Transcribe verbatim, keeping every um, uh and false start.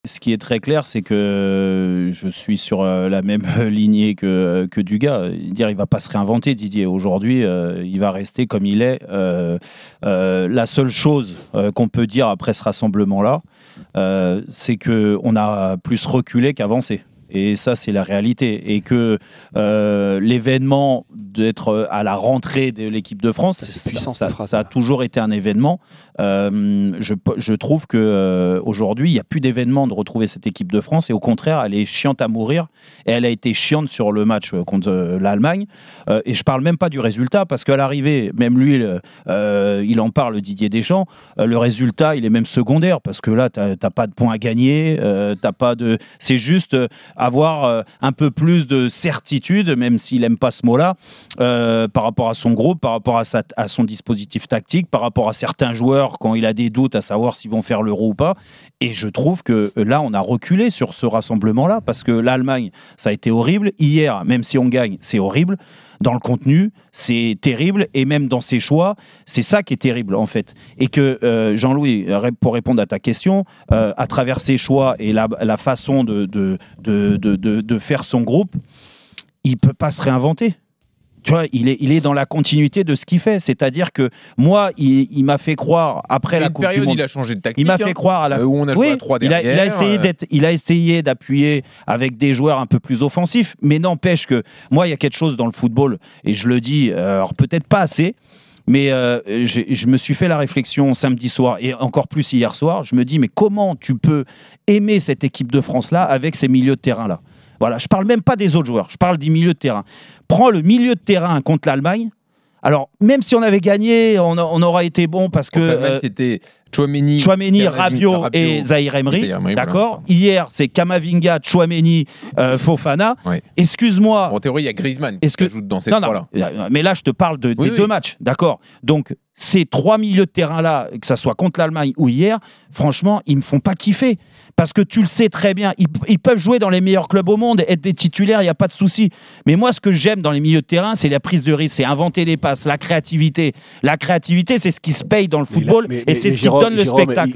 Ce qui est très clair, c'est que je suis sur la même lignée que, que Dugas. Dire, il ne va pas se réinventer, Didier. Aujourd'hui, euh, il va rester comme il est. Euh, euh, la seule chose euh, qu'on peut dire après ce rassemblement-là, euh, c'est qu'on a plus reculé qu'avancé. Et ça, c'est la réalité. Et que euh, l'événement d'être à la rentrée de l'équipe de France, c'est puissant, ça, phrase, ça a toujours été un événement. Euh, je, je trouve qu'aujourd'hui, euh, il n'y a plus d'événement de retrouver cette équipe de France. Et au contraire, elle est chiante à mourir. Et elle a été chiante sur le match contre euh, l'Allemagne. Euh, et je ne parle même pas du résultat, parce qu'à l'arrivée, même lui, euh, il en parle, Didier Deschamps, euh, le résultat, il est même secondaire, parce que là, tu n'as pas de points à gagner. Euh, t'as pas de... C'est juste... Euh, avoir euh, un peu plus de certitude, même s'il n'aime pas ce mot-là, euh, par rapport à son groupe, par rapport à, sa, à son dispositif tactique, par rapport à certains joueurs quand il a des doutes à savoir s'ils vont faire l'Euro ou pas. Et je trouve que là, on a reculé sur ce rassemblement-là, parce que l'Allemagne, ça a été horrible. Hier, même si on gagne, c'est horrible. Dans le contenu, c'est terrible, et même dans ses choix, c'est ça qui est terrible en fait. Et que euh, Jean-Louis, pour répondre à ta question, euh, à travers ses choix et la, la façon de, de, de, de, de, de faire son groupe, il ne peut pas se réinventer. Tu vois, il est, il est dans la continuité de ce qu'il fait. C'est-à-dire que moi, il, il m'a fait croire après la Coupe période, du Monde. Il a changé de tactique. Il m'a fait croire à la euh, où on a oui, joué à trois il a, derrière. il a essayé d'être, il a essayé d'appuyer avec des joueurs un peu plus offensifs. Mais n'empêche que moi, il y a quelque chose dans le football, et je le dis, alors peut-être pas assez. Mais euh, je me suis fait la réflexion samedi soir et encore plus hier soir. Je me dis, mais comment tu peux aimer cette équipe de France-là avec ces milieux de terrain-là? Voilà, je ne parle même pas des autres joueurs, je parle du milieu de terrain. Prends le milieu de terrain contre l'Allemagne. Alors, même si on avait gagné, on, a, on aura été bon parce que... Euh, c'était Tchouaméni, Tchouaméni, Rabiot, Rabiot et Zahir Emery. D'accord. Voilà. Hier, c'est Kamavinga, Tchouaméni, euh, Fofana. Oui. Excuse-moi. En théorie, il y a Griezmann qui que... ajoute dans ces trois-là. Mais là, je te parle de, oui, des oui. deux matchs. D'accord. Donc, ces trois milieux de terrain-là, que ça soit contre l'Allemagne ou hier, franchement, ils ne me font pas kiffer. Parce que tu le sais très bien, ils, ils peuvent jouer dans les meilleurs clubs au monde, être des titulaires, il n'y a pas de souci. Mais moi, ce que j'aime dans les milieux de terrain, c'est la prise de risque, c'est inventer les passes, la créativité. La créativité, c'est ce qui se paye dans le football, mais, mais, et c'est ce qui donne le Jérôme, spectacle.